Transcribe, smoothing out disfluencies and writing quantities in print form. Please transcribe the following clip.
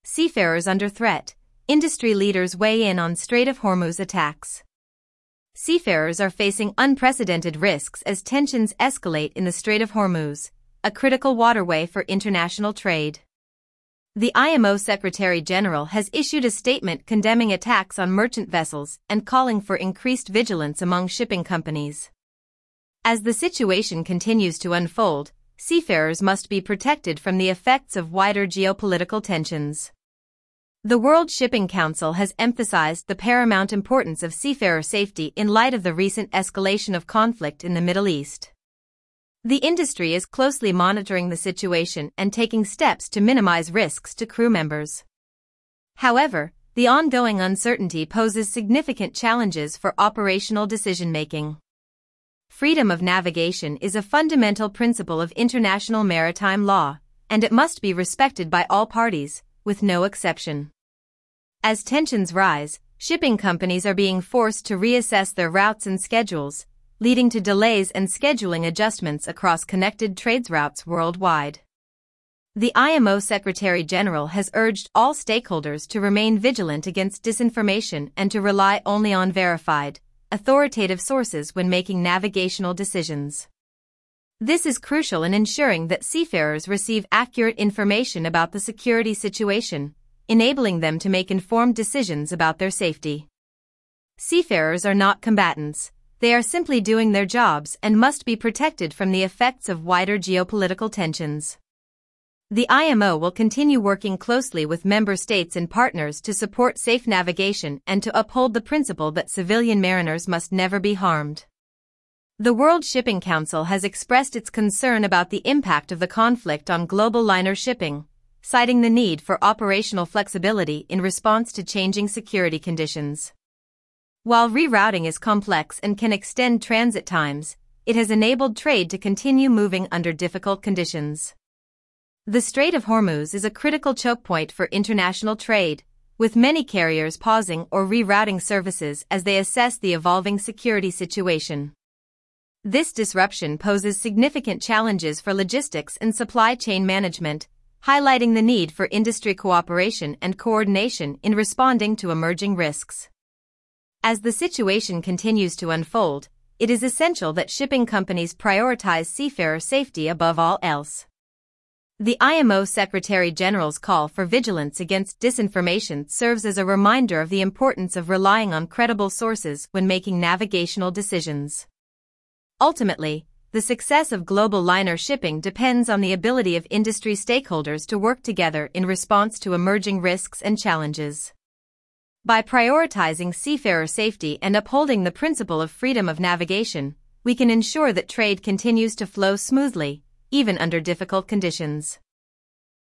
Seafarers under threat. Industry leaders weigh in on Strait of Hormuz attacks. Seafarers are facing unprecedented risks as tensions escalate in the Strait of Hormuz, a critical waterway for international trade. The IMO Secretary General has issued a statement condemning attacks on merchant vessels and calling for increased vigilance among shipping companies. As the situation continues to unfold, seafarers must be protected from the effects of wider geopolitical tensions. The World Shipping Council has emphasized the paramount importance of seafarer safety in light of the recent escalation of conflict in the Middle East. The industry is closely monitoring the situation and taking steps to minimize risks to crew members. However, the ongoing uncertainty poses significant challenges for operational decision-making. Freedom of navigation is a fundamental principle of international maritime law, and it must be respected by all parties, with no exception. As tensions rise, shipping companies are being forced to reassess their routes and schedules, leading to delays and scheduling adjustments across connected trades routes worldwide. The IMO Secretary General has urged all stakeholders to remain vigilant against disinformation and to rely only on verified, authoritative sources when making navigational decisions. This is crucial in ensuring that seafarers receive accurate information about the security situation, enabling them to make informed decisions about their safety. Seafarers are not combatants. They are simply doing their jobs and must be protected from the effects of wider geopolitical tensions. The IMO will continue working closely with member states and partners to support safe navigation and to uphold the principle that civilian mariners must never be harmed. The World Shipping Council has expressed its concern about the impact of the conflict on global liner shipping, citing the need for operational flexibility in response to changing security conditions. While rerouting is complex and can extend transit times, it has enabled trade to continue moving under difficult conditions. The Strait of Hormuz is a critical choke point for international trade, with many carriers pausing or rerouting services as they assess the evolving security situation. This disruption poses significant challenges for logistics and supply chain management, highlighting the need for industry cooperation and coordination in responding to emerging risks. As the situation continues to unfold, it is essential that shipping companies prioritize seafarer safety above all else. The IMO Secretary General's call for vigilance against disinformation serves as a reminder of the importance of relying on credible sources when making navigational decisions. Ultimately, the success of global liner shipping depends on the ability of industry stakeholders to work together in response to emerging risks and challenges. By prioritizing seafarer safety and upholding the principle of freedom of navigation, we can ensure that trade continues to flow smoothly, even under difficult conditions.